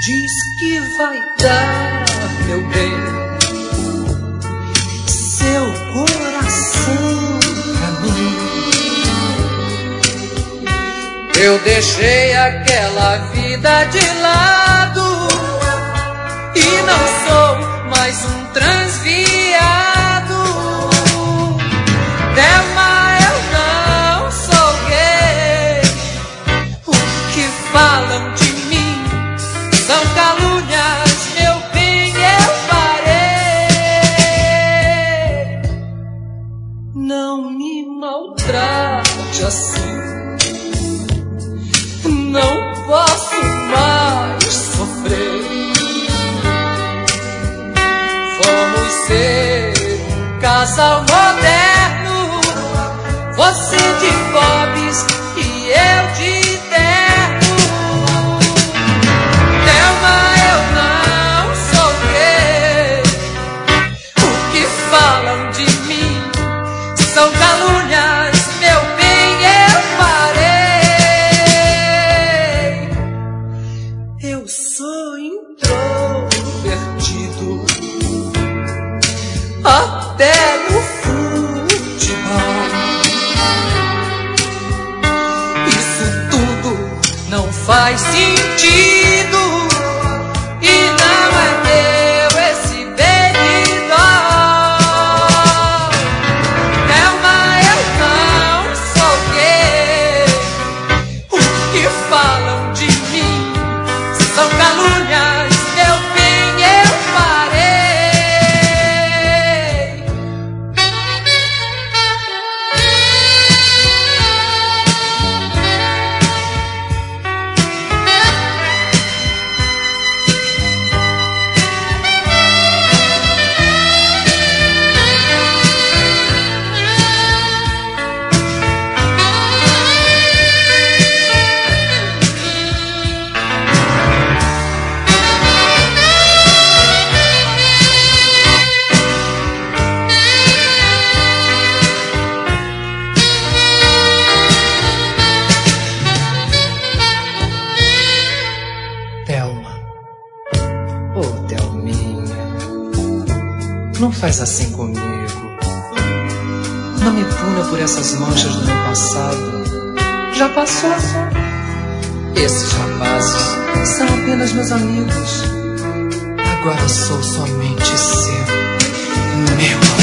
diz que vai dar, meu bem, seu coração pra mim. Eu deixei aquela vida de lado e não sou mais um transviado. Thelma, eu não sou gay. O que falam de mim são calúnias, meu bem, eu parei. Não me maltrate assim, não posso mais sofrer. Vamos ser um casal moderno, você de bobs e eu de terno. Thelma, eu não sou gay. O que falam de mim são calúnias, meu bem, eu parei. Eu sou introvertido, até no futebol. Isso tudo não faz sentido e não é meu esse bebidol. Thelma, eu não sou gay. O que falam de mim são calúnias, meu bem, eu parei. Thelma, oh Thelminha, não faz assim comigo. Não me puna por essas manchas do meu passado. Já passou. Esses rapazes são apenas meus amigos. Agora sou somente seu, meu